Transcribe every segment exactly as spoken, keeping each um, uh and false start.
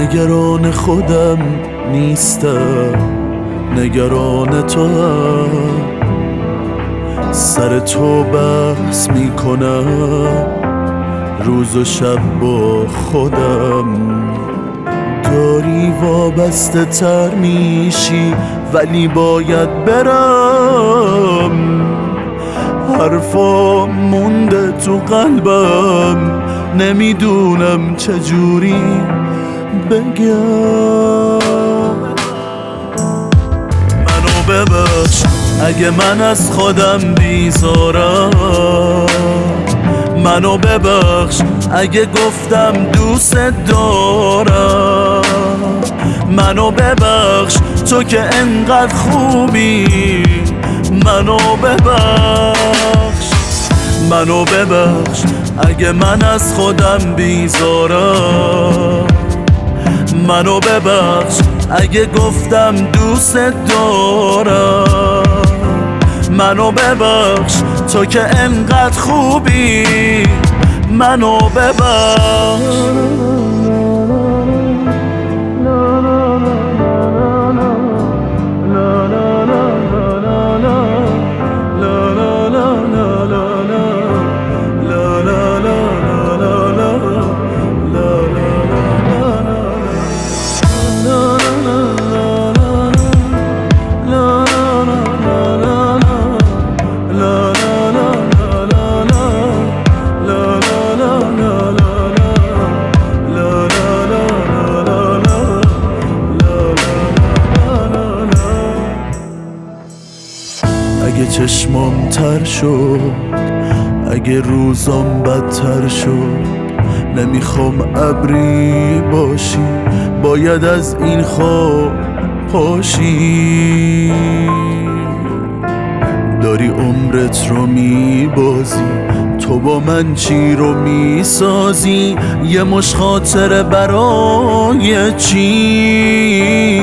نگران خودم نیستم، نگران تو هم. سر تو بحث میکنم روز و شب با خودم. داری وابسته تر میشی ولی باید برم. حرفا مونده تو قلبم، نمیدونم چجوری بگم. منو ببخش اگه من از خودم بیزارم. منو ببخش اگه گفتم دوست دارم. منو ببخش تو که انقدر خوبی. منو ببخش منو ببخش اگه من از خودم بیزارم. منو ببخش اگه گفتم دوست دارم. منو ببخش تو که انقدر خوبی. منو ببخش. اگه چشمام تر شد، اگه روزام بدتر شد، نمیخوام ابری باشی، باید از این خواب پاشی. داری عمرت رو میبازی، تو با من چی رو میسازی؟ یه مش خاطره برای چی؟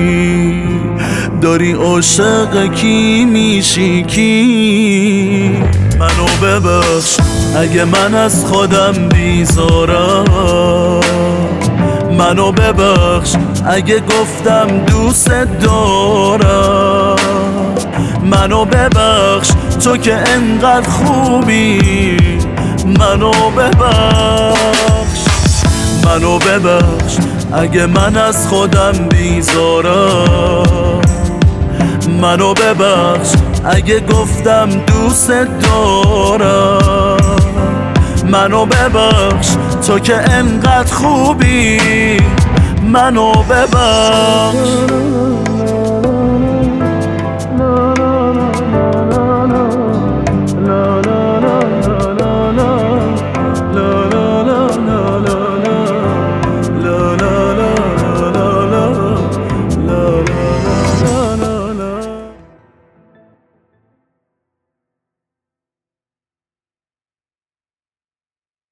داری عاشق کی میشی کی؟ منو ببخش اگه من از خودم بیزارم. منو ببخش اگه گفتم دوست دارم. منو ببخش تو که انقدر خوبی. منو ببخش منو ببخش اگه من از خودم بیزارم. منو ببخش اگه گفتم دوست دارم. منو ببخش تو که انقدر خوبی. منو ببخش.